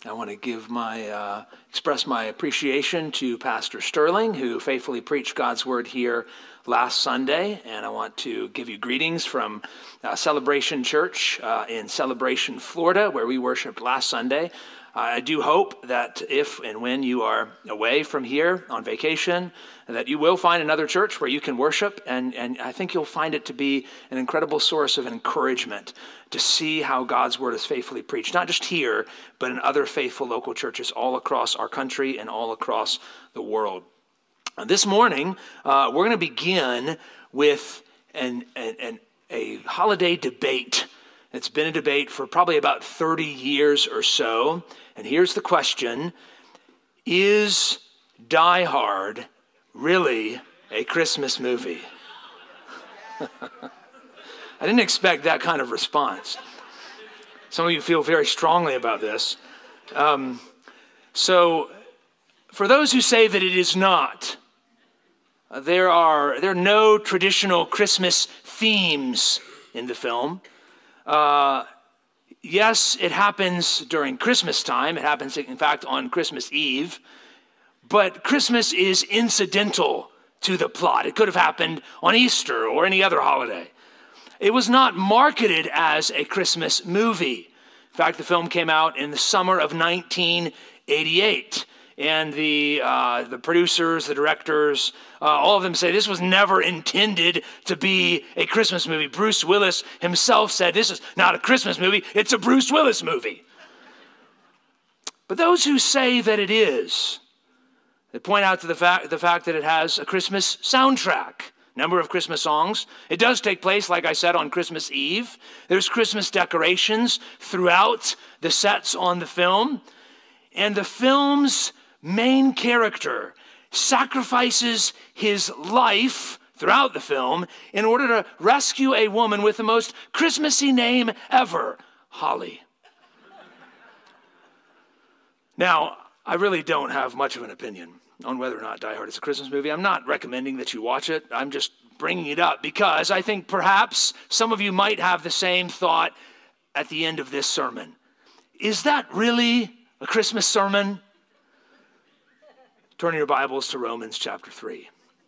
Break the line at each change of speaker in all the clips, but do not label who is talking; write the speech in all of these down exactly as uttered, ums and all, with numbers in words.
I want to give my uh, express my appreciation to Pastor Sterling, who faithfully preached God's Word here last Sunday, and I want to give you greetings from uh, Celebration Church uh, in Celebration, Florida, where we worshiped last Sunday. Uh, I do hope that if and when you are away from here on vacation, that you will find another church where you can worship, and, and I think you'll find it to be an incredible source of encouragement to see how God's Word is faithfully preached, not just here, but in other faithful local churches all across our country and all across the world. Uh, this morning, uh, we're going to begin with an, an, an, a holiday debate. It's been a debate for probably about thirty years or so. And here's the question: is Die Hard really a Christmas movie? I didn't expect that kind of response. Some of you feel very strongly about this. Um, so, for those who say that it is not, uh, there are there are no traditional Christmas themes in the film. Uh, yes, it happens during Christmas time. It happens, in fact, on Christmas Eve. But Christmas is incidental to the plot. It could have happened on Easter or any other holiday. It was not marketed as a Christmas movie. In fact, the film came out in the summer of nineteen eighty-eight. And the uh, the producers, the directors, uh, all of them say this was never intended to be a Christmas movie. Bruce Willis himself said this is not a Christmas movie, it's a Bruce Willis movie. But those who say that it is, they point out to the fact the fact that it has a Christmas soundtrack, number of Christmas songs. It does take place, like I said, on Christmas Eve. There's Christmas decorations throughout the sets on the film. And the film's main character sacrifices his life throughout the film in order to rescue a woman with the most Christmassy name ever, Holly. Now, I really don't have much of an opinion on whether or not Die Hard is a Christmas movie. I'm not recommending that you watch it. I'm just bringing it up because I think perhaps some of you might have the same thought at the end of this sermon. Is that really a Christmas sermon? Turn your Bibles to Romans chapter three.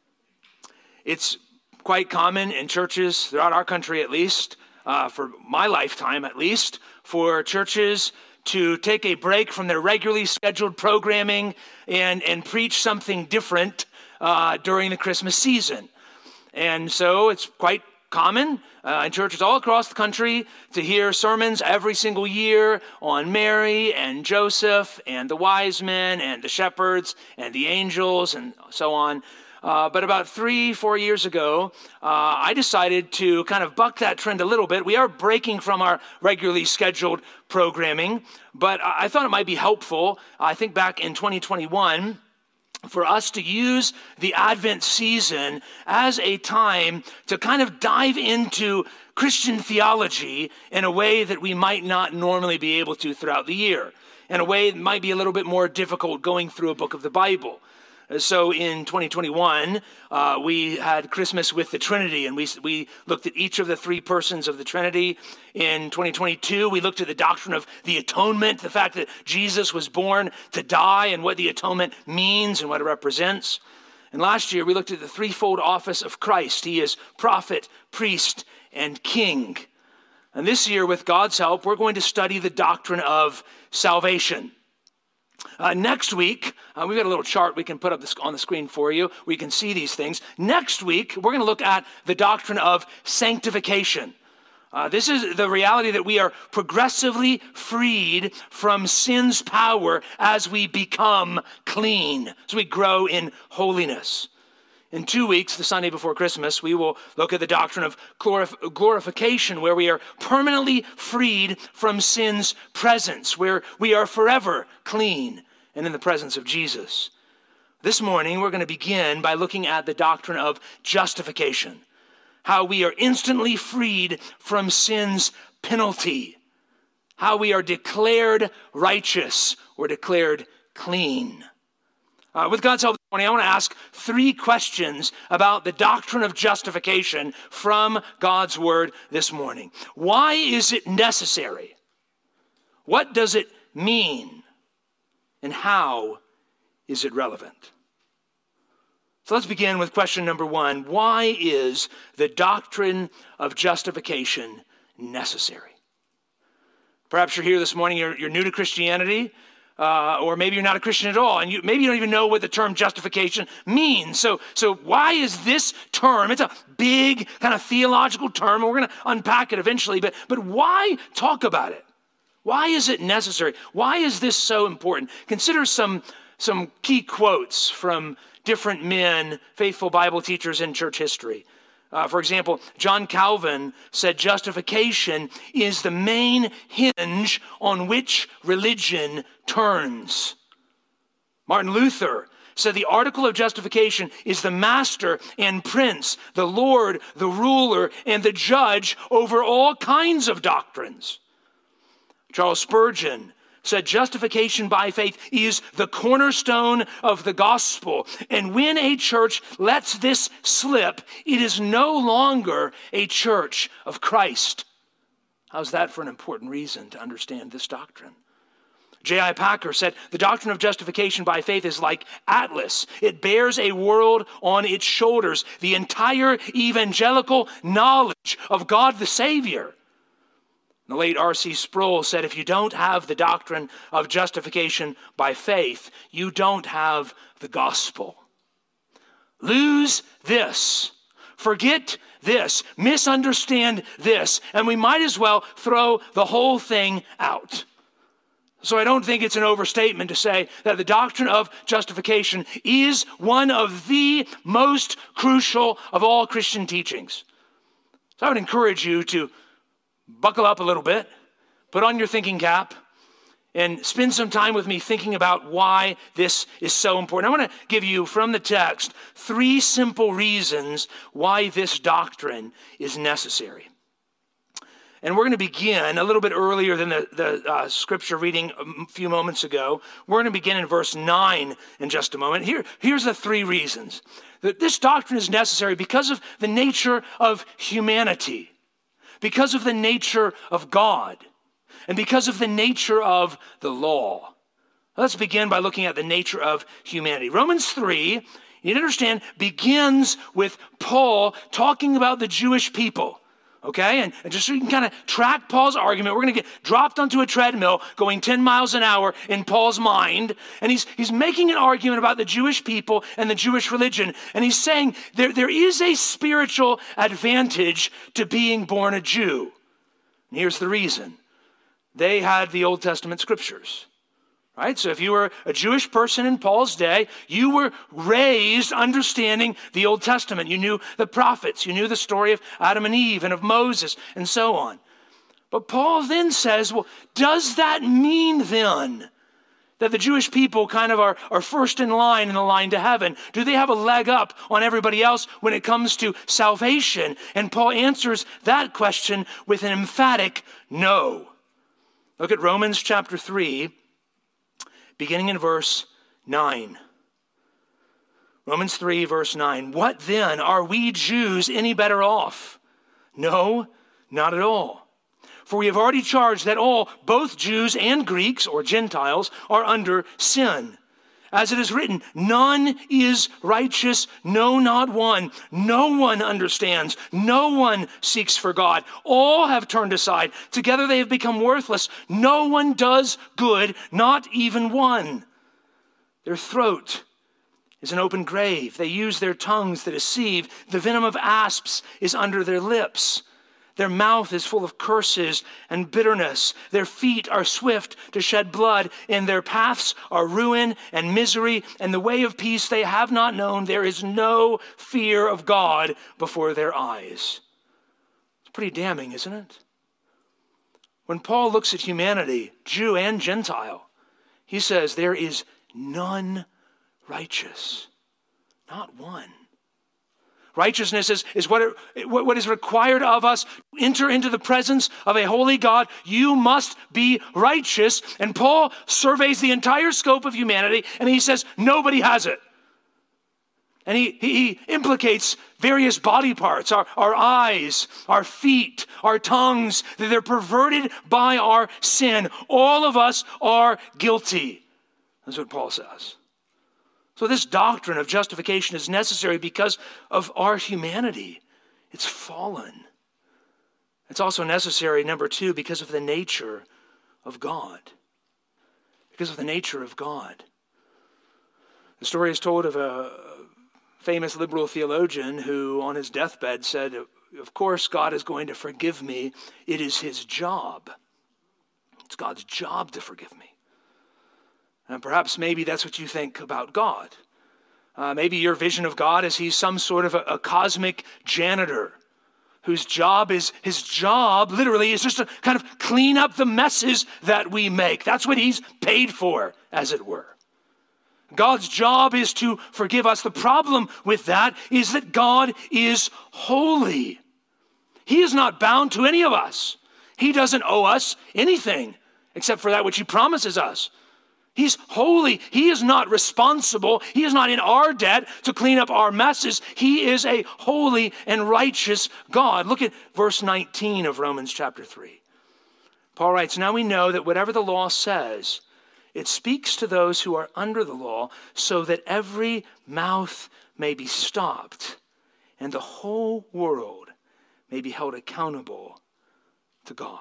It's quite common in churches throughout our country, at least, uh, for my lifetime at least, for churches to take a break from their regularly scheduled programming and, and preach something different uh, during the Christmas season. And so it's quite common uh, in churches all across the country to hear sermons every single year on Mary and Joseph and the wise men and the shepherds and the angels and so on. Uh, but about three, four years ago, uh, I decided to kind of buck that trend a little bit. We are breaking from our regularly scheduled programming, but I thought it might be helpful. I think back in twenty twenty-one, for us to use the Advent season as a time to kind of dive into Christian theology in a way that we might not normally be able to throughout the year, in a way that might be a little bit more difficult going through a book of the Bible. So in twenty twenty-one, uh, we had Christmas with the Trinity, and we we looked at each of the three persons of the Trinity. In twenty twenty-two, we looked at the doctrine of the atonement, the fact that Jesus was born to die and what the atonement means and what it represents. And last year, we looked at the threefold office of Christ. He is prophet, priest, and king. And this year, with God's help, we're going to study the doctrine of salvation. Uh, next week, uh, we've got a little chart we can put up this, on the screen for you. We can see these things. Next week, we're going to look at the doctrine of sanctification. Uh, this is the reality that we are progressively freed from sin's power as we become clean, as we grow in holiness. In two weeks, the Sunday before Christmas, we will look at the doctrine of glorif- glorification, where we are permanently freed from sin's presence, where we are forever clean and in the presence of Jesus. This morning, we're going to begin by looking at the doctrine of justification, how we are instantly freed from sin's penalty, how we are declared righteous or declared clean. Uh, with God's help this morning, I want to ask three questions about the doctrine of justification from God's Word this morning. Why is it necessary? What does it mean? And how is it relevant? So let's begin with question number one. Why is the doctrine of justification necessary? Perhaps you're here this morning, you're, you're new to Christianity, uh, or maybe you're not a Christian at all, and you, maybe you don't even know what the term justification means. So, so why is this term, it's a big kind of theological term, and we're going to unpack it eventually, but, but why talk about it? Why is it necessary? Why is this so important? Consider some, some key quotes from different men, faithful Bible teachers in church history. Uh, for example, John Calvin said justification is the main hinge on which religion turns. Martin Luther said the article of justification is the master and prince, the Lord, the ruler, and the judge over all kinds of doctrines. Charles Spurgeon said justification by faith is the cornerstone of the gospel. And when a church lets this slip, it is no longer a church of Christ. How's that for an important reason to understand this doctrine? J I Packer said, the doctrine of justification by faith is like Atlas. It bears a world on its shoulders, the entire evangelical knowledge of God the Savior. The late R C Sproul said, if you don't have the doctrine of justification by faith, you don't have the gospel. Lose this. Forget this. Misunderstand this. And we might as well throw the whole thing out. So I don't think it's an overstatement to say that the doctrine of justification is one of the most crucial of all Christian teachings. So I would encourage you to buckle up a little bit, put on your thinking cap, and spend some time with me thinking about why this is so important. I want to give you from the text three simple reasons why this doctrine is necessary. And we're going to begin a little bit earlier than the, the uh, scripture reading a few moments ago. We're going to begin in verse nine in just a moment. Here, here's the three reasons. That this doctrine is necessary because of the nature of humanity, because of the nature of God, and because of the nature of the law. Let's begin by looking at the nature of humanity. Romans three, you need to understand, begins with Paul talking about the Jewish people. Okay, and, and just so you can kind of track Paul's argument, we're going to get dropped onto a treadmill going ten miles an hour in Paul's mind. And he's, he's making an argument about the Jewish people and the Jewish religion. And he's saying there, there is a spiritual advantage to being born a Jew. And here's the reason. They had the Old Testament scriptures. Right? So if you were a Jewish person in Paul's day, you were raised understanding the Old Testament. You knew the prophets. You knew the story of Adam and Eve and of Moses and so on. But Paul then says, well, does that mean then that the Jewish people kind of are, are first in line in the line to heaven? Do they have a leg up on everybody else when it comes to salvation? And Paul answers that question with an emphatic no. Look at Romans chapter three. Beginning in verse nine. Romans three, verse nine. What then? Are we Jews any better off? No, not at all. For we have already charged that all, both Jews and Greeks, or Gentiles, are under sin. As it is written, none is righteous, no, not one. No one understands. No one seeks for God. All have turned aside. Together they have become worthless. No one does good, not even one. Their throat is an open grave. They use their tongues to deceive. The venom of asps is under their lips. Their mouth is full of curses and bitterness. Their feet are swift to shed blood, and their paths are ruin and misery, and the way of peace they have not known. There is no fear of God before their eyes. It's pretty damning, isn't it? When Paul looks at humanity, Jew and Gentile, he says there is none righteous, not one. Righteousness is, is what, it, what is required of us. Enter into the presence of a holy God. You must be righteous. And Paul surveys the entire scope of humanity, and he says nobody has it. And he, he, he implicates various body parts, our, our eyes, our feet, our tongues, that they're perverted by our sin. All of us are guilty. That's what Paul says. So this doctrine of justification is necessary because of our humanity. It's fallen. It's also necessary, number two, because of the nature of God. Because of the nature of God. The story is told of a famous liberal theologian who on his deathbed said, of course God is going to forgive me. It is his job. It's God's job to forgive me. And perhaps maybe that's what you think about God. Uh, maybe your vision of God is he's some sort of a, a cosmic janitor whose job is, his job literally is just to kind of clean up the messes that we make. That's what he's paid for, as it were. God's job is to forgive us. The problem with that is that God is holy. He is not bound to any of us. He doesn't owe us anything except for that which he promises us. He's holy. He is not responsible. He is not in our debt to clean up our messes. He is a holy and righteous God. Look at verse nineteen of Romans chapter three. Paul writes, now we know that whatever the law says, it speaks to those who are under the law so that every mouth may be stopped and the whole world may be held accountable to God.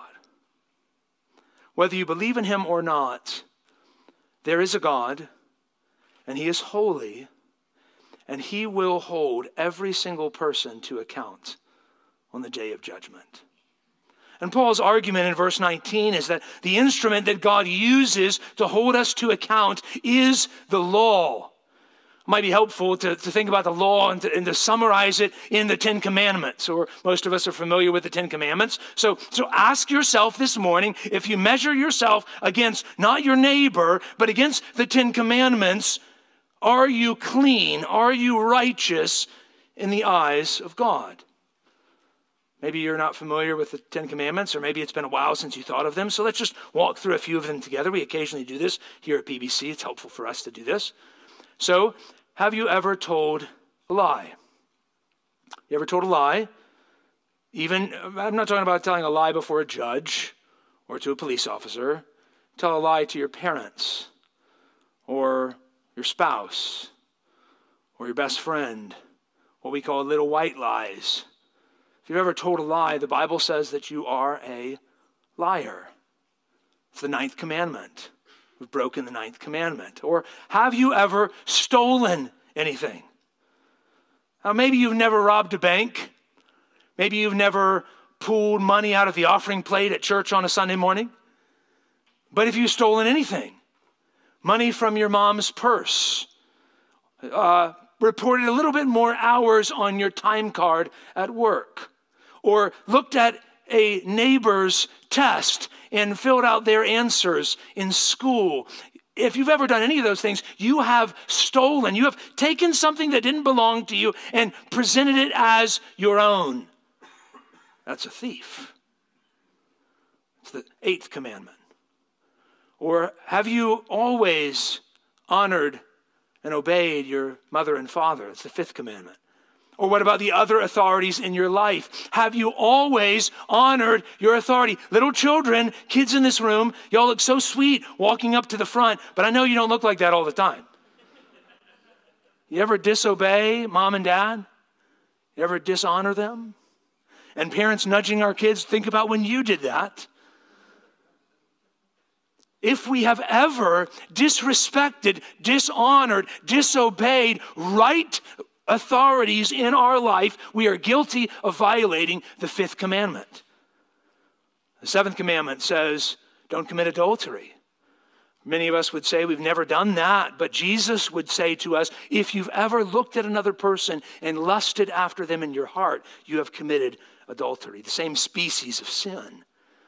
Whether you believe in him or not, there is a God, and he is holy, and he will hold every single person to account on the day of judgment. And Paul's argument in verse nineteen is that the instrument that God uses to hold us to account is the law. It might be helpful to, to think about the law and to, and to summarize it in the Ten Commandments, or most of us are familiar with the Ten Commandments. So, so ask yourself this morning, if you measure yourself against not your neighbor, but against the Ten Commandments, are you clean? Are you righteous in the eyes of God? Maybe you're not familiar with the Ten Commandments, or maybe it's been a while since you thought of them. So let's just walk through a few of them together. We occasionally do this here at P B C. It's helpful for us to do this. So, have you ever told a lie? You ever told a lie? Even, I'm not talking about telling a lie before a judge or to a police officer. Tell a lie to your parents or your spouse or your best friend, what we call little white lies. If you've ever told a lie, the Bible says that you are a liar. It's the ninth commandment. We've broken the ninth commandment. Or have you ever stolen anything? Now, maybe you've never robbed a bank. Maybe you've never pulled money out of the offering plate at church on a Sunday morning. But if you've stolen anything, money from your mom's purse, uh, reported a little bit more hours on your time card at work, or looked at a neighbor's test and filled out their answers in school. If you've ever done any of those things, you have stolen. You have taken something that didn't belong to you and presented it as your own. That's a thief. It's the eighth commandment. Or have you always honored and obeyed your mother and father? It's the fifth commandment. Or what about the other authorities in your life? Have you always honored your authority? Little children, kids in this room, y'all look so sweet walking up to the front, but I know you don't look like that all the time. You ever disobey mom and dad? You ever dishonor them? And parents nudging our kids, think about when you did that. If we have ever disrespected, dishonored, disobeyed right authorities in our life, we are guilty of violating the fifth commandment. The seventh commandment says, don't commit adultery. Many of us would say we've never done that, but Jesus would say to us, if you've ever looked at another person and lusted after them in your heart, you have committed adultery, the same species of sin.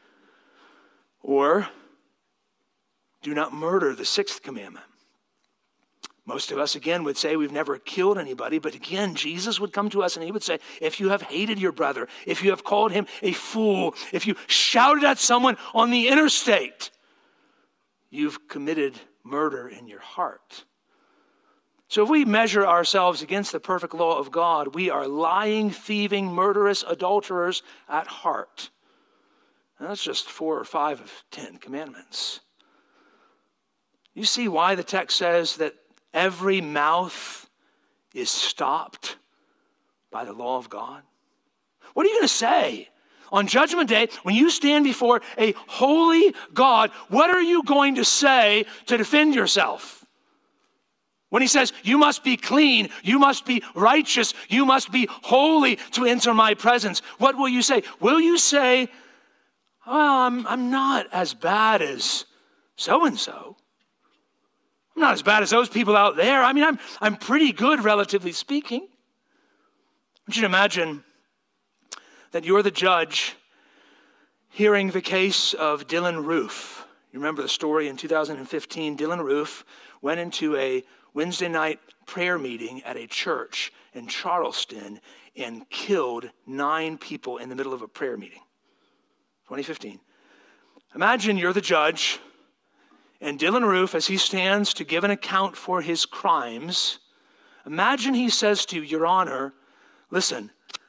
Or, do not murder, the sixth commandment. Most of us, again, would say we've never killed anybody, but again, Jesus would come to us and he would say, if you have hated your brother, if you have called him a fool, if you shouted at someone on the interstate, you've committed murder in your heart. So if we measure ourselves against the perfect law of God, we are lying, thieving, murderous adulterers at heart. And that's just four or five of ten commandments. You see why the text says that every mouth is stopped by the law of God? What are you going to say on Judgment Day when you stand before a holy God? What are you going to say to defend yourself? When he says, you must be clean, you must be righteous, you must be holy to enter my presence, what will you say? Will you say, well, I'm, I'm not as bad as so-and-so. I'm not as bad as those people out there. I mean, I'm, I'm pretty good, relatively speaking. I want you to imagine that you're the judge hearing the case of Dylan Roof. You remember the story in two thousand fifteen, Dylan Roof went into a Wednesday night prayer meeting at a church in Charleston and killed nine people in the middle of a prayer meeting. twenty fifteen. Imagine you're the judge, and Dylan Roof, as he stands to give an account for his crimes, imagine he says to you, Your Honor, listen,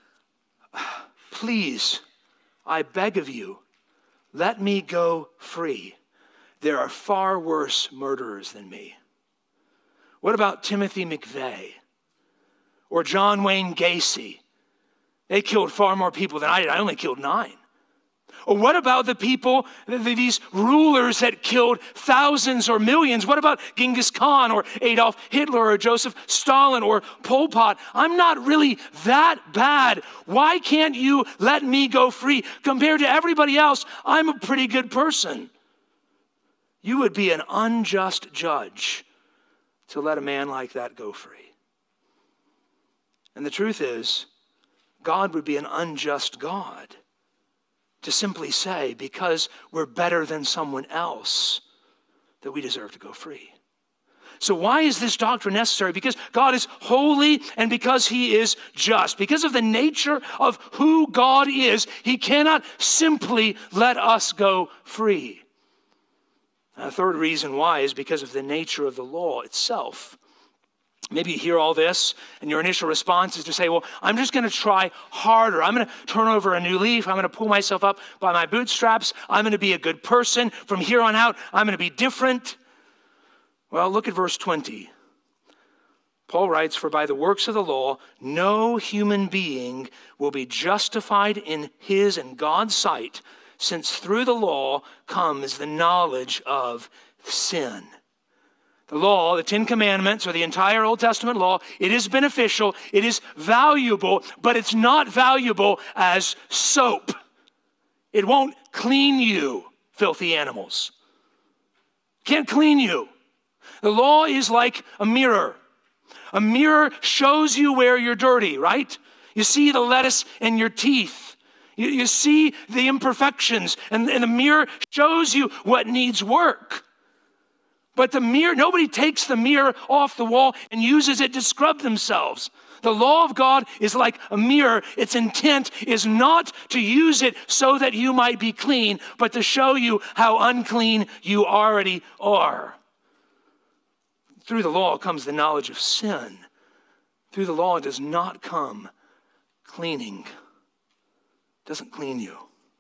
please, I beg of you, let me go free. There are far worse murderers than me. What about Timothy McVeigh or John Wayne Gacy? They killed far more people than I did. I only killed nine. Or what about the people, these rulers that killed thousands or millions? What about Genghis Khan or Adolf Hitler or Joseph Stalin or Pol Pot? I'm not really that bad. Why can't you let me go free? Compared to everybody else, I'm a pretty good person. You would be an unjust judge to let a man like that go free. And the truth is, God would be an unjust God to simply say, because we're better than someone else, that we deserve to go free. So why is this doctrine necessary? Because God is holy and because he is just. Because of the nature of who God is, he cannot simply let us go free. And the third reason why is because of the nature of the law itself. Maybe you hear all this and your initial response is to say, well, I'm just going to try harder. I'm going to turn over a new leaf. I'm going to pull myself up by my bootstraps. I'm going to be a good person. From here on out, I'm going to be different. Well, look at verse twenty. Paul writes, for by the works of the law, no human being will be justified in his and God's sight, since through the law comes the knowledge of sin. The law, the Ten Commandments, or the entire Old Testament law, it is beneficial, it is valuable, but it's not valuable as soap. It won't clean you, filthy animals. Can't clean you. The law is like a mirror. A mirror shows you where you're dirty, right? You see the lettuce in your teeth. You, you see the imperfections, and, and the mirror shows you what needs work. But the mirror, nobody takes the mirror off the wall and uses it to scrub themselves. The law of God is like a mirror. Its intent is not to use it so that you might be clean, but to show you how unclean you already are. Through the law comes the knowledge of sin. Through the law does not come cleaning. It doesn't clean you.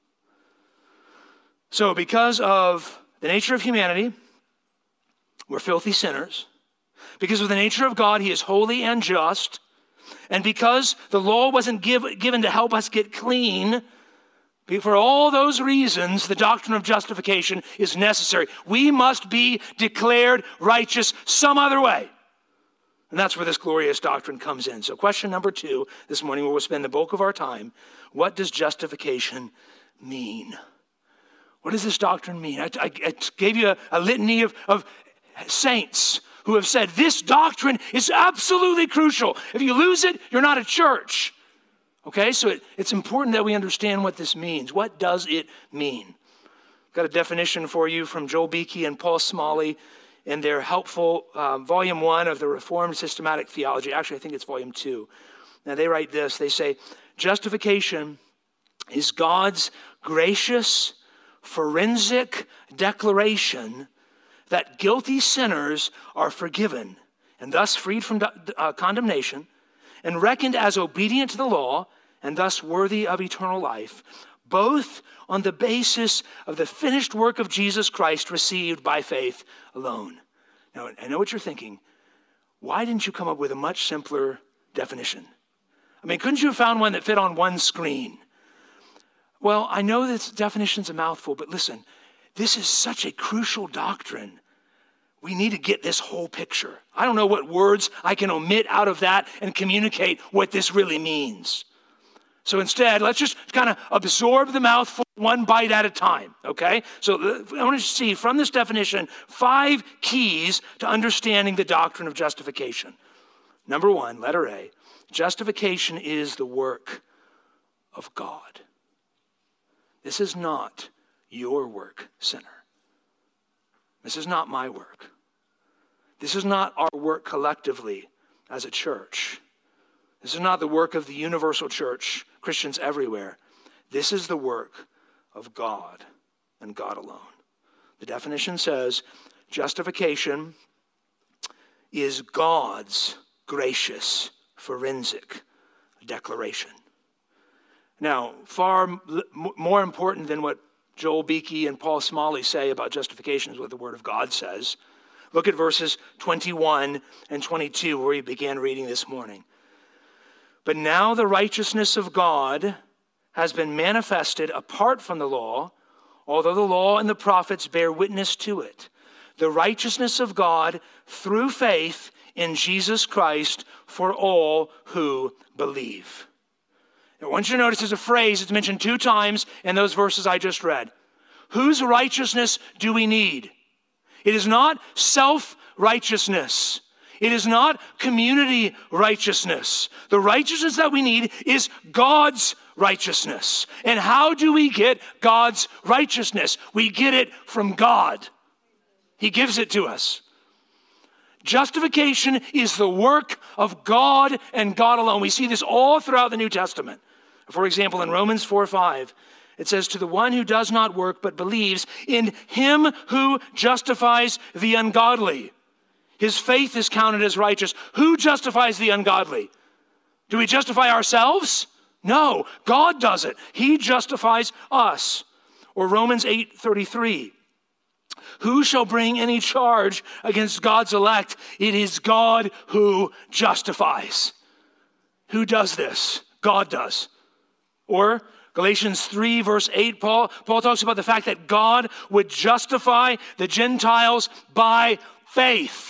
So because of the nature of humanity, we're filthy sinners. Because of the nature of God, he is holy and just. And because the law wasn't give, given to help us get clean, for all those reasons, the doctrine of justification is necessary. We must be declared righteous some other way. And that's where this glorious doctrine comes in. So question number two this morning, where we'll spend the bulk of our time, what does justification mean? What does this doctrine mean? I, I, I gave you a, a litany of, of saints who have said this doctrine is absolutely crucial. If you lose it, you're not a church. Okay, so it, it's important that we understand what this means. What does it mean? I've got a definition for you from Joel Beeke and Paul Smalley in their helpful um, volume one of the Reformed Systematic Theology. Actually, I think it's volume two. Now they write this. They say, justification is God's gracious, forensic declaration that guilty sinners are forgiven and thus freed from uh, condemnation and reckoned as obedient to the law and thus worthy of eternal life, both on the basis of the finished work of Jesus Christ received by faith alone. Now, I know what you're thinking. Why didn't you come up with a much simpler definition? I mean, couldn't you have found one that fit on one screen? Well, I know this definition's a mouthful, but listen, this is such a crucial doctrine. We need to get this whole picture. I don't know what words I can omit out of that and communicate what this really means. So instead, let's just kind of absorb the mouthful one bite at a time, okay? So I want to see from this definition five keys to understanding the doctrine of justification. Number one, letter A, justification is the work of God. This is not your work, sinner. This is not my work. This is not our work collectively as a church. This is not the work of the universal church, Christians everywhere. This is the work of God and God alone. The definition says justification is God's gracious forensic declaration. Now, far more important than what Joel Beakey and Paul Smalley say about justification is what the Word of God says. Look at verses twenty-one and twenty-two where we began reading this morning. But now the righteousness of God has been manifested apart from the law, although the law and the prophets bear witness to it. The righteousness of God through faith in Jesus Christ for all who believe. Now, I want you to notice there's a phrase that's mentioned two times in those verses I just read. Whose righteousness do we need? It is not self-righteousness. It is not community righteousness. The righteousness that we need is God's righteousness. And how do we get God's righteousness? We get it from God. He gives it to us. Justification is the work of God and God alone. We see this all throughout the New Testament. For example, in Romans four five, it says, to the one who does not work but believes in him who justifies the ungodly, his faith is counted as righteous. Who justifies the ungodly? Do we justify ourselves? No, God does it. He justifies us. Or Romans eight thirty-three. Who shall bring any charge against God's elect? It is God who justifies. Who does this? God does. Or Galatians three verse eight, Paul, Paul talks about the fact that God would justify the Gentiles by faith.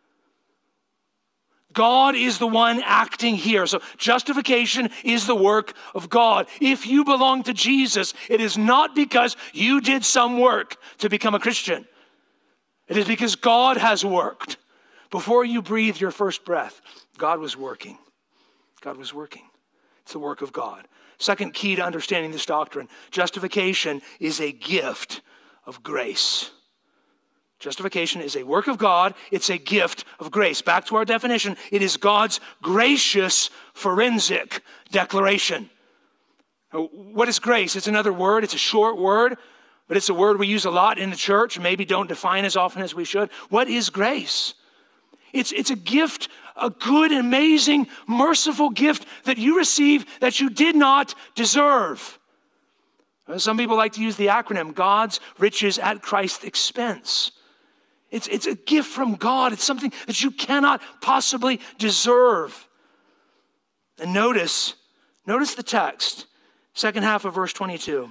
God is the one acting here. So justification is the work of God. If you belong to Jesus, it is not because you did some work to become a Christian. It is because God has worked. Before you breathed your first breath, God was working. God was working. It's the work of God. Second key to understanding this doctrine, justification is a gift of grace. Justification is a work of God. It's a gift of grace. Back to our definition, it is God's gracious forensic declaration. What is grace? It's another word. It's a short word, but it's a word we use a lot in the church, maybe don't define as often as we should. What is grace? It's, it's a gift, a good, amazing, merciful gift that you receive that you did not deserve. Some people like to use the acronym, God's riches at Christ's expense. It's, it's a gift from God. It's something that you cannot possibly deserve. And notice, notice the text, second half of verse twenty-two.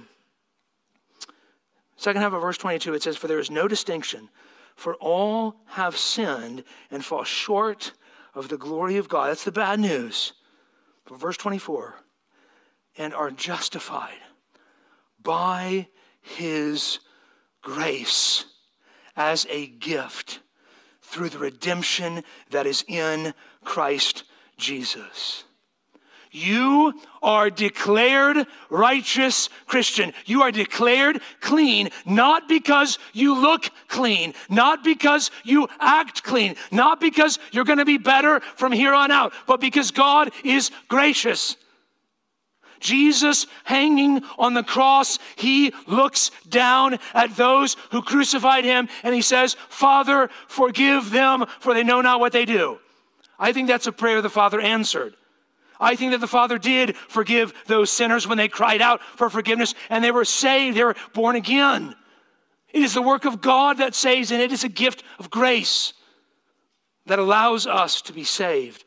Second half of verse twenty-two, it says, for there is no distinction, for all have sinned and fall short of the glory of God. That's the bad news. But verse twenty-four, and are justified by his grace as a gift through the redemption that is in Christ Jesus. You are declared righteous Christian. You are declared clean, not because you look clean, not because you act clean, not because you're going to be better from here on out, but because God is gracious. Jesus hanging on the cross, he looks down at those who crucified him and he says, Father, forgive them, for they know not what they do. I think that's a prayer the Father answered. I think that the Father did forgive those sinners when they cried out for forgiveness and they were saved, they were born again. It is the work of God that saves, and it is a gift of grace. that allows us to be saved.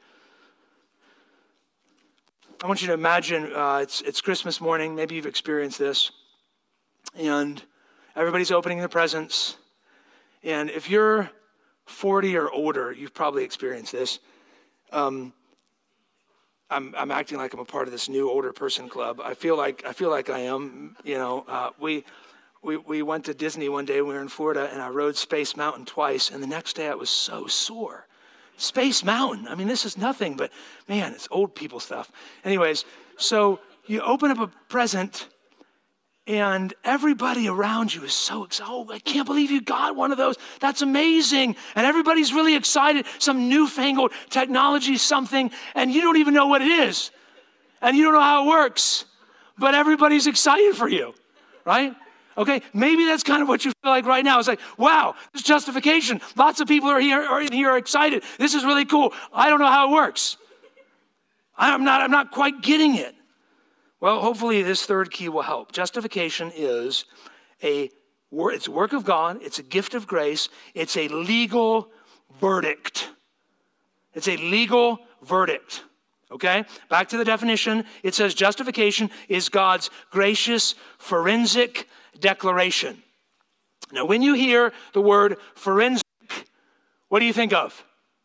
I want you to imagine uh, it's, it's Christmas morning. Maybe you've experienced this. And everybody's opening their presents. And if you're forty or older, you've probably experienced this. Um, I'm, I'm acting like I'm a part of this new older person club. I feel like I feel like I am. You know, uh, we we we went to Disney one day when we were in Florida, and I rode Space Mountain twice. And the next day, I was so sore. Space Mountain. I mean, this is nothing, but man, it's old people stuff. Anyways, so you open up a present, and everybody around you is so excited. Oh, I can't believe you got one of those. That's amazing. And everybody's really excited. Some newfangled technology, something, and you don't even know what it is. And you don't know how it works. But everybody's excited for you, right? Okay, maybe that's kind of what you feel like right now. It's like, wow, this justification. Lots of people are here, are in here are excited. This is really cool. I don't know how it works. I'm not, I'm not quite getting it. Well, hopefully this third key will help. Justification is a, it's a work of God. It's a gift of grace. It's a legal verdict. It's a legal verdict. Okay? Back to the definition. It says justification is God's gracious forensic declaration. Now, when you hear the word forensic, what do you think of?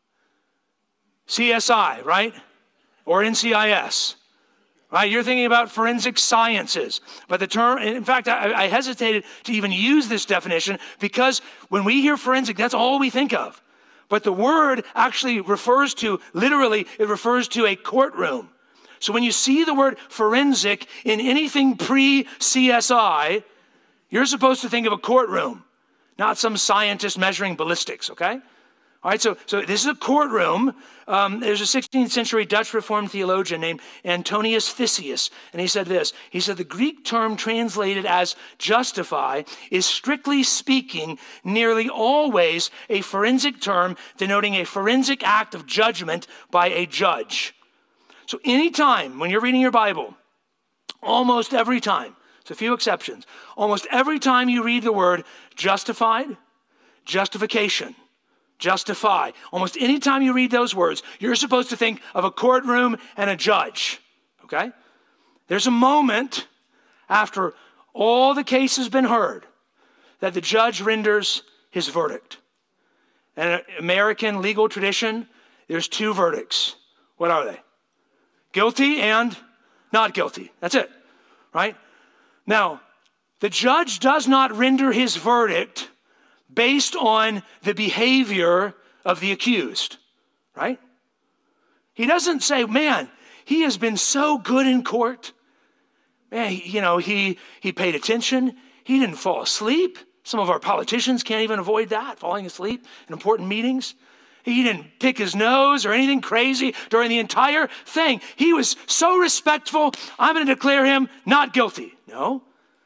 C S I, right? Or N C I S. Right, you're thinking about forensic sciences. But the term, in fact, I, I hesitated to even use this definition because when we hear forensic, that's all we think of. But the word actually refers to, literally, it refers to a courtroom. So when you see the word forensic in anything pre-C S I, you're supposed to think of a courtroom, not some scientist measuring ballistics, okay? All right, so, so this is a courtroom. Um, there's a sixteenth century Dutch Reformed theologian named Antonius Thisius, and he said this. He said, the Greek term translated as justify is strictly speaking nearly always a forensic term denoting a forensic act of judgment by a judge. So anytime when you're reading your Bible, almost every time, there's a few exceptions, almost every time you read the word justified, justification, justify. Almost any time you read those words, you're supposed to think of a courtroom and a judge, okay? There's a moment after all the case has been heard that the judge renders his verdict. And in American legal tradition, there's two verdicts. What are they? Guilty and not guilty. That's it, right? Now, the judge does not render his verdict based on the behavior of the accused, right? He doesn't say, man, he has been so good in court. Man, he, you know, he, he paid attention. He didn't fall asleep. Some of our politicians can't even avoid that, falling asleep in important meetings. He didn't pick his nose or anything crazy during the entire thing. He was so respectful, I'm going to declare him not guilty. No.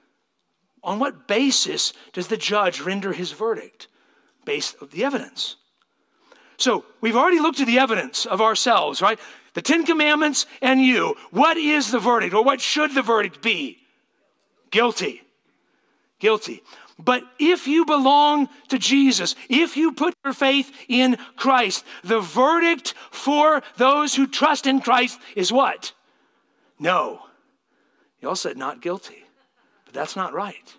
On what basis does the judge render his verdict? Based on the evidence. So we've already looked at the evidence of ourselves, right? The Ten Commandments and you. What is the verdict, or what should the verdict be? Guilty. Guilty. But if you belong to Jesus, if you put your faith in Christ, the verdict for those who trust in Christ is what? No. You all said not guilty. But that's not right.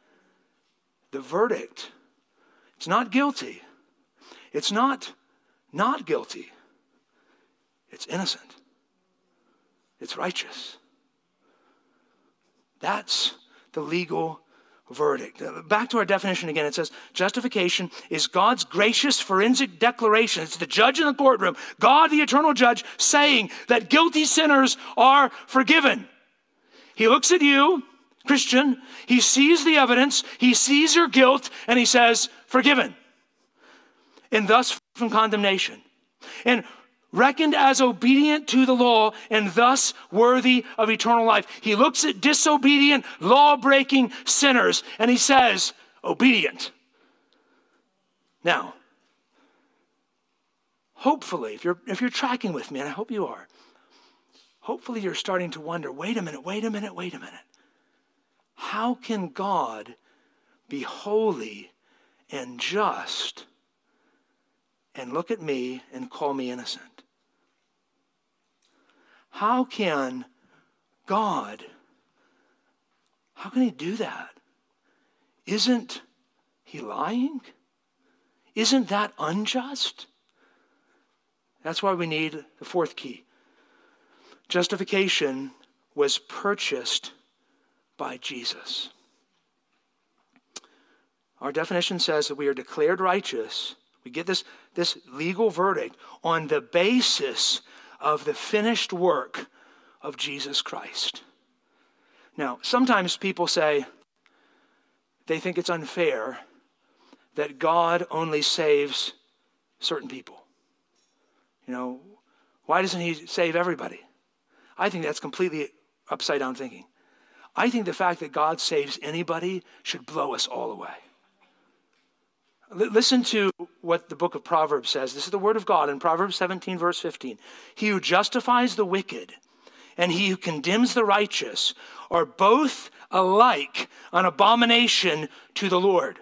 The verdict, it's not guilty. It's not not guilty. It's innocent. It's righteous. That's the legal verdict. Back to our definition again. It says justification is God's gracious forensic declaration. It's the judge in the courtroom, God the eternal judge, saying that guilty sinners are forgiven. He looks at you, Christian, he sees the evidence, he sees your guilt, and he says, forgiven. And thus from condemnation. And reckoned as obedient to the law, and thus worthy of eternal life. He looks at disobedient, law-breaking sinners, and he says, obedient. Now, hopefully, if you're, if you're tracking with me, and I hope you are, hopefully you're starting to wonder, wait a minute, wait a minute, wait a minute. How can God be holy and just and look at me and call me innocent? How can God, how can he do that? Isn't he lying? Isn't that unjust? That's why we need the fourth key. Justification was purchased by Jesus. Our definition says that we are declared righteous. We get this, this legal verdict on the basis of the finished work of Jesus Christ. Now, sometimes people say they think it's unfair that God only saves certain people. You know, why doesn't he save everybody? I think that's completely upside down thinking. I think the fact that God saves anybody should blow us all away. L- listen to what the book of Proverbs says. This is the word of God in Proverbs seventeen, verse fifteen. He who justifies the wicked and he who condemns the righteous are both alike an abomination to the Lord.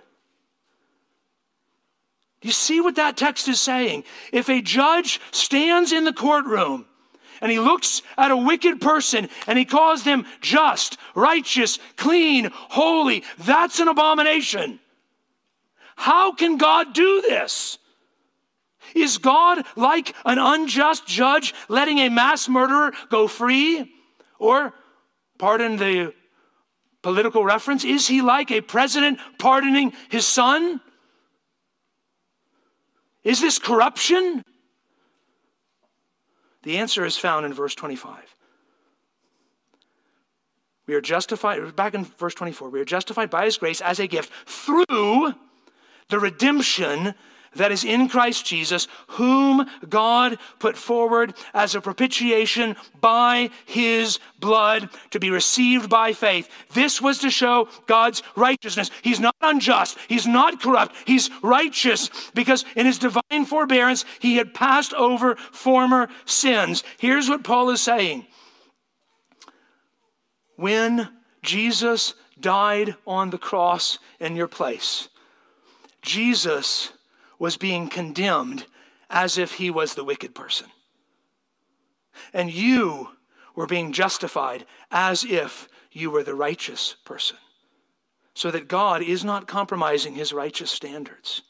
Do you see what that text is saying? If a judge stands in the courtroom and he looks at a wicked person and he calls them just, righteous, clean, holy, that's an abomination. How can God do this? Is God like an unjust judge letting a mass murderer go free? Or, pardon the political reference, is he like a president pardoning his son? Is this corruption? The answer is found in verse twenty-five. We are justified, back in verse twenty-four, we are justified by his grace as a gift through the redemption that is in Christ Jesus, whom God put forward as a propitiation by his blood to be received by faith. This was to show God's righteousness. He's not unjust. He's not corrupt. He's righteous because in his divine forbearance, he had passed over former sins. Here's what Paul is saying. When Jesus died on the cross in your place, Jesus was being condemned as if he was the wicked person. And you were being justified as if you were the righteous person. So that God is not compromising his righteous standards.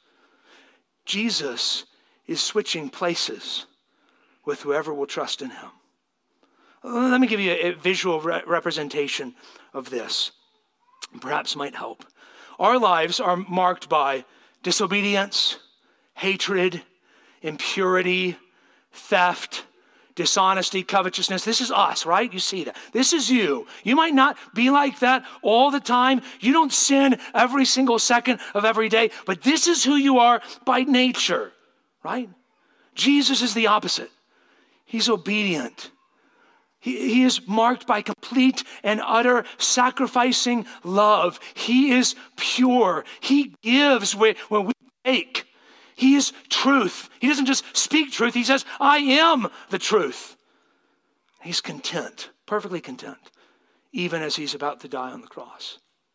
Jesus is switching places with whoever will trust in him. Let me give you a visual re- representation of this. Perhaps might help. Our lives are marked by disobedience, hatred, impurity, theft, dishonesty, covetousness. This is us, right? You see that. This is you. You might not be like that all the time. You don't sin every single second of every day, but this is who you are by nature, right? Jesus is the opposite. He's obedient. He, he is marked by complete and utter sacrificing love. He is pure. He gives when, when we take. He is truth. He doesn't just speak truth. He says, I am the truth. He's content, perfectly content, even as he's about to die on the cross.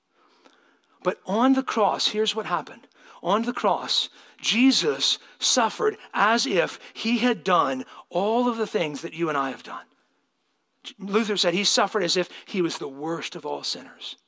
But on the cross, here's what happened. On the cross, Jesus suffered as if he had done all of the things that you and I have done. Luther said he suffered as if he was the worst of all sinners.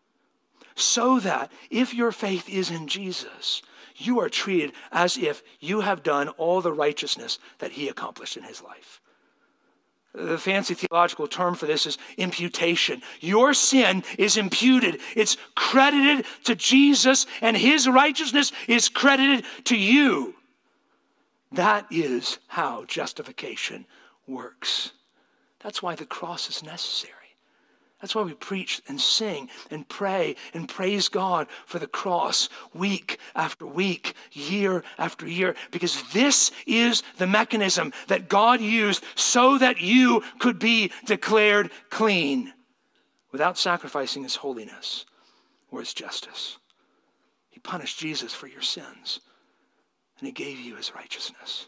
So that if your faith is in Jesus, you are treated as if you have done all the righteousness that he accomplished in his life. The fancy theological term for this is imputation. Your sin is imputed. It's credited to Jesus, and his righteousness is credited to you. That is how justification works. That's why the cross is necessary. That's why we preach and sing and pray and praise God for the cross week after week, year after year, because this is the mechanism that God used so that you could be declared clean without sacrificing his holiness or his justice. He punished Jesus for your sins, and he gave you his righteousness.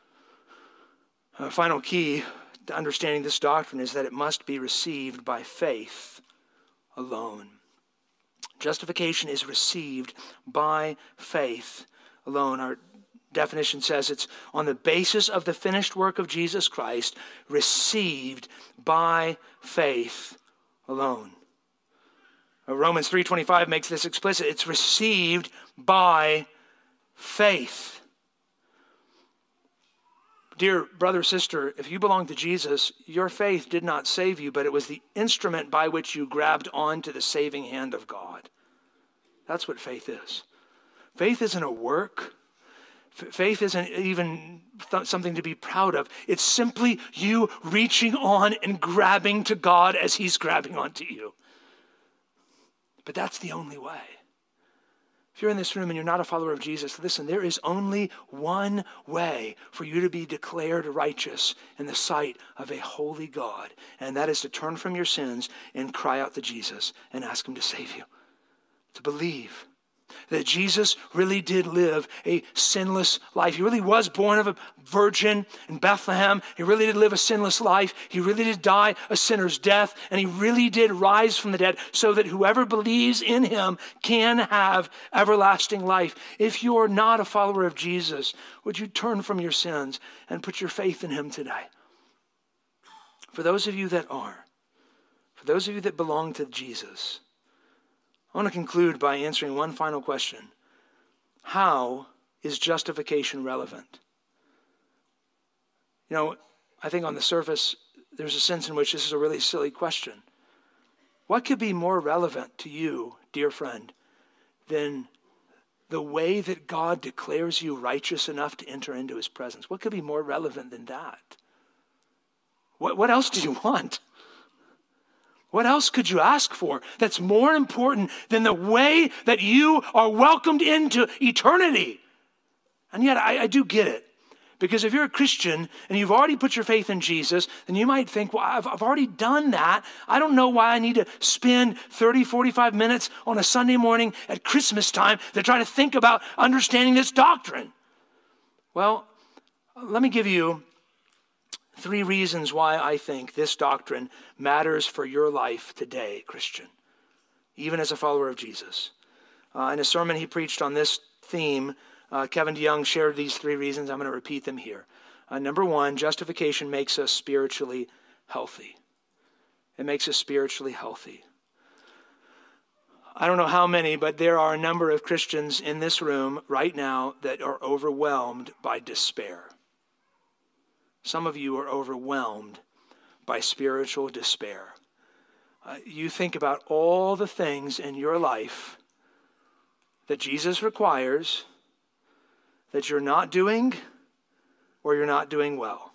A final key to understanding this doctrine is that it must be received by faith alone. Justification is received by faith alone. Our definition says it's on the basis of the finished work of Jesus Christ, received by faith alone. Romans three twenty-five makes this explicit. It's received by faith. Dear brother, sister, if you belong to Jesus, your faith did not save you, but it was the instrument by which you grabbed onto the saving hand of God. That's what faith is. Faith isn't a work. F- faith isn't even th- something to be proud of. It's simply you reaching on and grabbing to God as he's grabbing onto you. But that's the only way. If you're in this room and you're not a follower of Jesus, listen, there is only one way for you to be declared righteous in the sight of a holy God, and that is to turn from your sins and cry out to Jesus and ask him to save you. To believe that Jesus really did live a sinless life. He really was born of a virgin in Bethlehem. He really did live a sinless life. He really did die a sinner's death. And he really did rise from the dead so that whoever believes in him can have everlasting life. If you are not a follower of Jesus, would you turn from your sins and put your faith in him today? For those of you that are, for those of you that belong to Jesus, I want to conclude by answering one final question. How is justification relevant? You know, I think on the surface, there's a sense in which this is a really silly question. What could be more relevant to you, dear friend, than the way that God declares you righteous enough to enter into his presence? What could be more relevant than that? What, what else do you want? What else could you ask for that's more important than the way that you are welcomed into eternity? And yet I, I do get it. Because if you're a Christian and you've already put your faith in Jesus, then you might think, well, I've, I've already done that. I don't know why I need to spend thirty, forty-five minutes on a Sunday morning at Christmas time to try to think about understanding this doctrine. Well, let me give you three reasons why I think this doctrine matters for your life today, Christian, even as a follower of Jesus. Uh, in a sermon he preached on this theme, uh, Kevin DeYoung shared these three reasons. I'm going to repeat them here. Uh, number one, justification makes us spiritually healthy. It makes us spiritually healthy. I don't know how many, but there are a number of Christians in this room right now that are overwhelmed by despair. Some of you are overwhelmed by spiritual despair. Uh, you think about all the things in your life that Jesus requires that you're not doing or you're not doing well.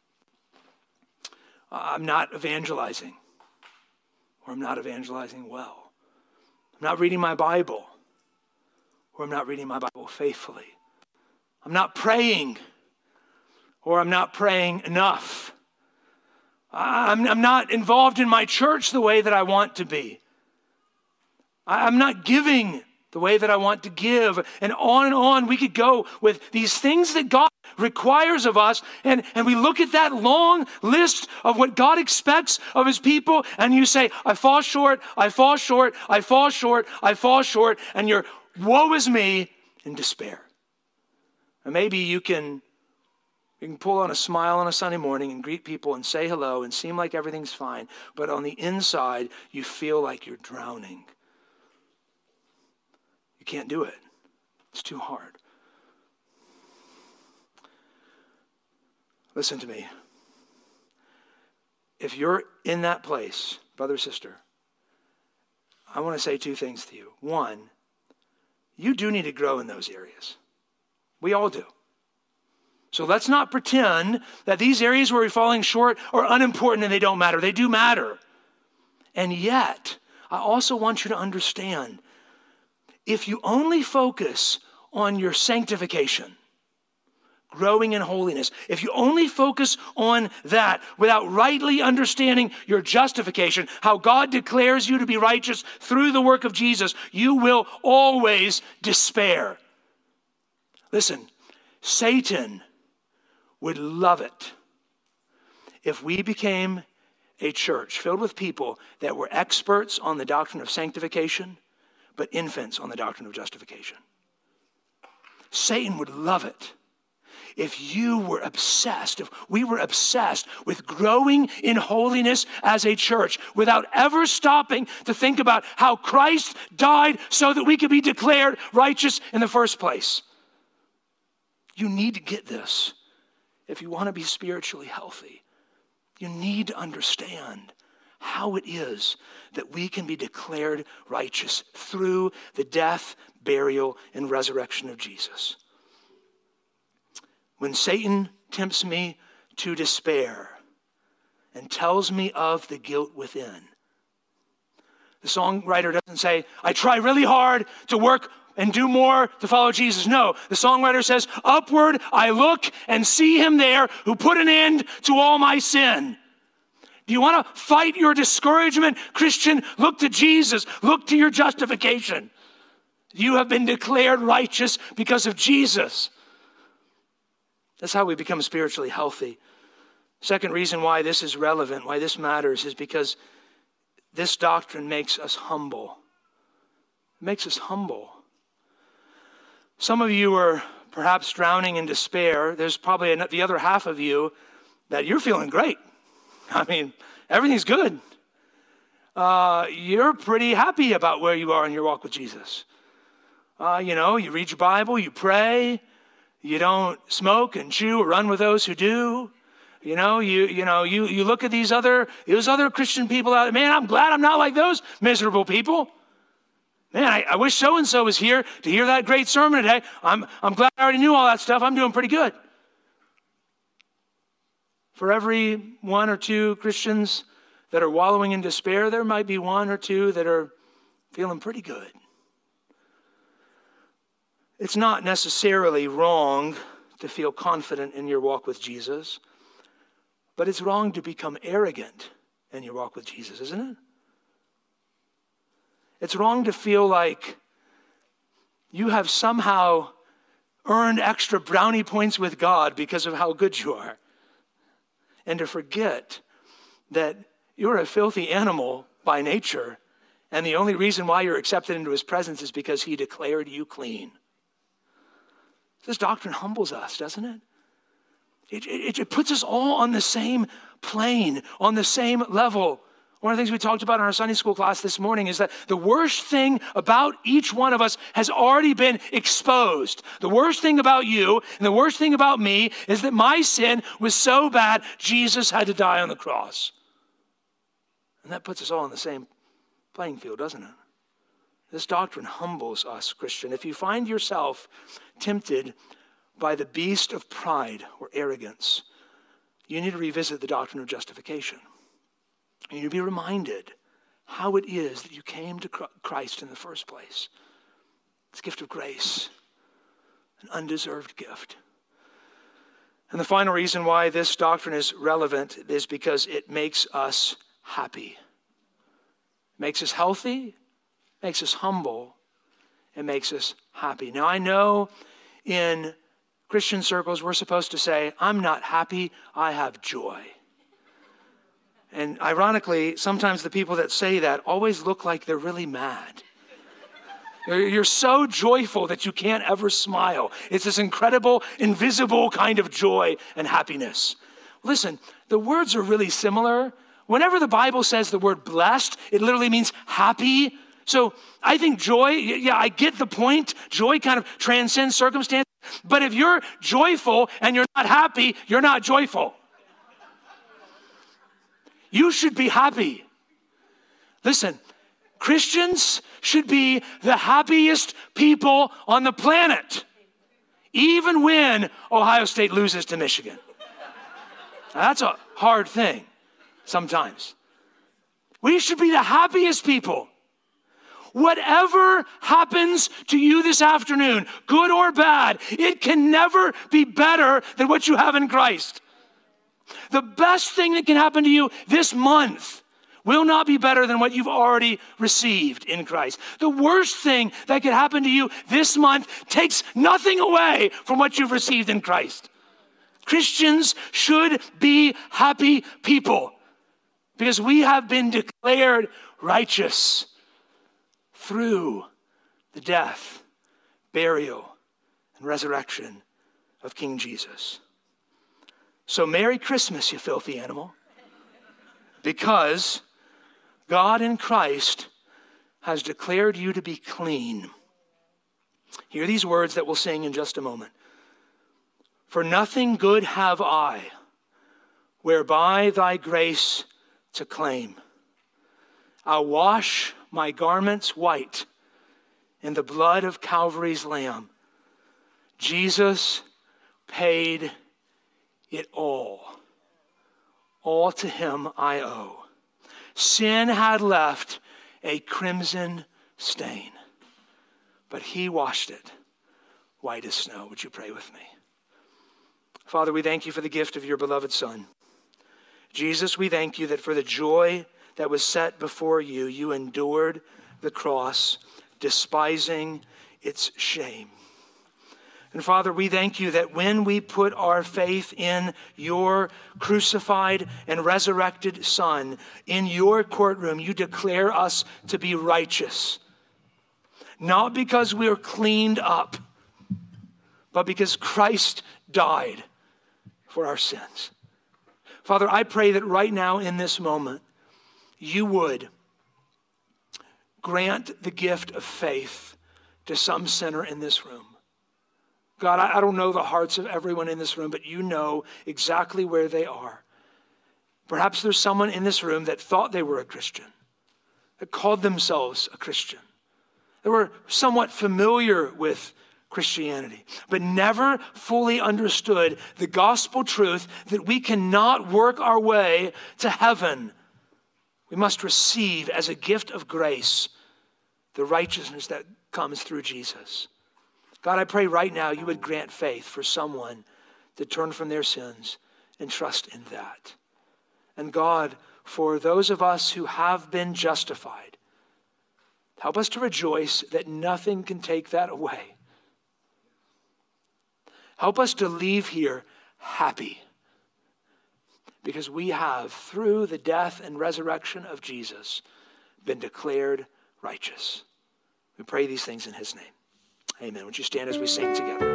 Uh, I'm not evangelizing, or I'm not evangelizing well. I'm not reading my Bible, or I'm not reading my Bible faithfully. I'm not praying, or I'm not praying enough. I'm, I'm not involved in my church the way that I want to be. I'm not giving the way that I want to give. And on and on we could go with these things that God requires of us. And, and we look at that long list of what God expects of his people. And you say, I fall short, I fall short, I fall short, I fall short. And you're, woe is me, in despair. And maybe you can You can pull on a smile on a Sunday morning and greet people and say hello and seem like everything's fine. But on the inside, you feel like you're drowning. You can't do it. It's too hard. Listen to me. If you're in that place, brother, sister, I want to say two things to you. One, you do need to grow in those areas. We all do. So let's not pretend that these areas where we're falling short are unimportant and they don't matter. They do matter. And yet, I also want you to understand, if you only focus on your sanctification, growing in holiness, if you only focus on that without rightly understanding your justification, how God declares you to be righteous through the work of Jesus, you will always despair. Listen, Satan would love it if we became a church filled with people that were experts on the doctrine of sanctification, but infants on the doctrine of justification. Satan would love it. if you were obsessed, if we were obsessed with growing in holiness as a church without ever stopping to think about how Christ died so that we could be declared righteous in the first place. You need to get this if you want to be spiritually healthy. You need to understand how it is that we can be declared righteous through the death, burial, and resurrection of Jesus. When Satan tempts me to despair and tells me of the guilt within, the songwriter doesn't say, I try really hard to work and do more to follow Jesus. No, the songwriter says, upward I look and see him there who put an end to all my sin. Do you want to fight your discouragement, Christian? Look to Jesus. Look to your justification. You have been declared righteous because of Jesus. That's how we become spiritually healthy. Second reason why this is relevant, why this matters, is because this doctrine makes us humble. It makes us humble. Some of you are perhaps drowning in despair. There's probably the other half of you that you're feeling great. I mean, everything's good. Uh, you're pretty happy about where you are in your walk with Jesus. Uh, you know, you read your Bible, you pray, you don't smoke and chew or run with those who do. You know, you you know, you you look at these other those other Christian people out. Man, I'm glad I'm not like those miserable people. Man, I, I wish so-and-so was here to hear that great sermon today. I'm I'm glad I already knew all that stuff. I'm doing pretty good. For every one or two Christians that are wallowing in despair, there might be one or two that are feeling pretty good. It's not necessarily wrong to feel confident in your walk with Jesus, but it's wrong to become arrogant in your walk with Jesus, isn't it? It's wrong to feel like you have somehow earned extra brownie points with God because of how good you are. And to forget that you're a filthy animal by nature, and the only reason why you're accepted into his presence is because he declared you clean. This doctrine humbles us, doesn't it? It, it, it puts us all on the same plane, on the same level. One of the things we talked about in our Sunday school class this morning is that the worst thing about each one of us has already been exposed. The worst thing about you and the worst thing about me is that my sin was so bad, Jesus had to die on the cross. And that puts us all on the same playing field, doesn't it? This doctrine humbles us, Christian. If you find yourself tempted by the beast of pride or arrogance, you need to revisit the doctrine of justification. You need to be reminded how it is that you came to Christ in the first place. It's a gift of grace, an undeserved gift. And the final reason why this doctrine is relevant is because it makes us happy. It makes us healthy, makes us humble, and makes us happy. Now, I know in Christian circles we're supposed to say, I'm not happy, I have joy. And ironically, sometimes the people that say that always look like they're really mad. You're so joyful that you can't ever smile. It's this incredible, invisible kind of joy and happiness. Listen, the words are really similar. Whenever the Bible says the word blessed, it literally means happy. So I think joy, yeah, I get the point. Joy kind of transcends circumstance. But if you're joyful and you're not happy, you're not joyful. You should be happy. Listen, Christians should be the happiest people on the planet, even when Ohio State loses to Michigan. Now, that's a hard thing sometimes. We should be the happiest people. Whatever happens to you this afternoon, good or bad, it can never be better than what you have in Christ. The best thing that can happen to you this month will not be better than what you've already received in Christ. The worst thing that could happen to you this month takes nothing away from what you've received in Christ. Christians should be happy people because we have been declared righteous through the death, burial, and resurrection of King Jesus. So Merry Christmas, you filthy animal, because God in Christ has declared you to be clean. Hear these words that we'll sing in just a moment. For nothing good have I, whereby thy grace to claim. I'll wash my garments white in the blood of Calvary's Lamb. Jesus paid it all. All to him I owe. Sin had left a crimson stain, but he washed it white as snow. Would you pray with me? Father, we thank you for the gift of your beloved Son. Jesus, we thank you that for the joy that was set before you, you endured the cross, despising its shame. And Father, we thank you that when we put our faith in your crucified and resurrected Son, in your courtroom, you declare us to be righteous. Not because we are cleaned up, but because Christ died for our sins. Father, I pray that right now in this moment, you would grant the gift of faith to some sinner in this room. God, I don't know the hearts of everyone in this room, but you know exactly where they are. Perhaps there's someone in this room that thought they were a Christian, that called themselves a Christian. They were somewhat familiar with Christianity, but never fully understood the gospel truth that we cannot work our way to heaven. We must receive as a gift of grace the righteousness that comes through Jesus. God, I pray right now you would grant faith for someone to turn from their sins and trust in that. And God, for those of us who have been justified, help us to rejoice that nothing can take that away. Help us to leave here happy because we have, through the death and resurrection of Jesus, been declared righteous. We pray these things in his name. Amen. Would you stand as we sing together?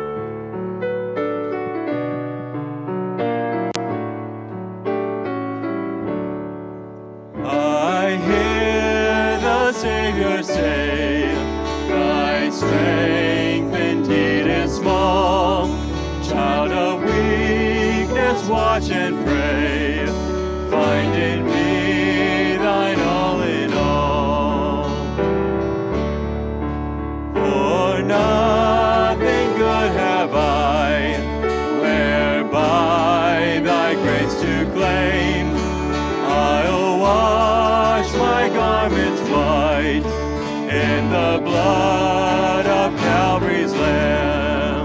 I hear the Savior say, thy strength indeed is small. Child of weakness, watch and pray. Find in me thine all in all. For nothing good have I, whereby thy grace to claim. I'll wash my garments white in the blood of Calvary's Lamb.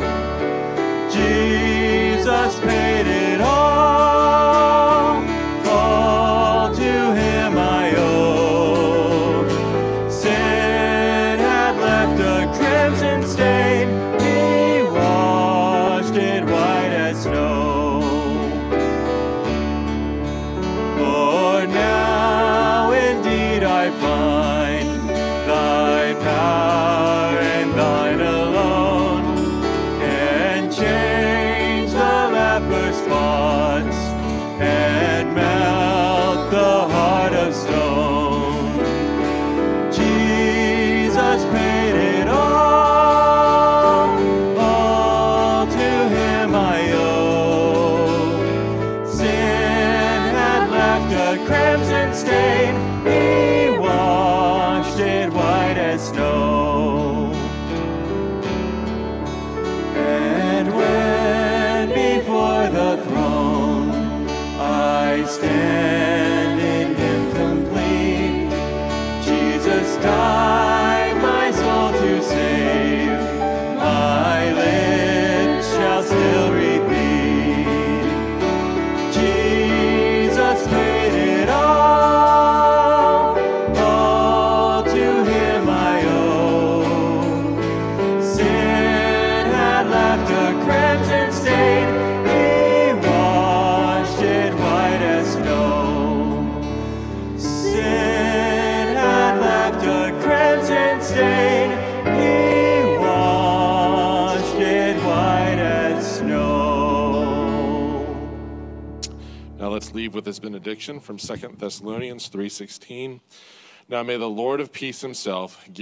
Jesus paid it all, all to him I owe. Sin had left a crimson stain, he washed it white as snow. For now indeed I find thy power and thine alone can change the leper's spots and melt the heart of stone. Jesus paid it all, all to him I owe. Sin had left a crimson stain, he washed it white as snow. And when before the throne I stand in him complete, Jesus died my soul to save, my lips shall still repeat, Jesus paid it all, all to him I owe. Sin had left a crimson stain, he washed it white as snow.
Now let's leave with this benediction from Second Thessalonians three sixteen. Now may the Lord of peace himself give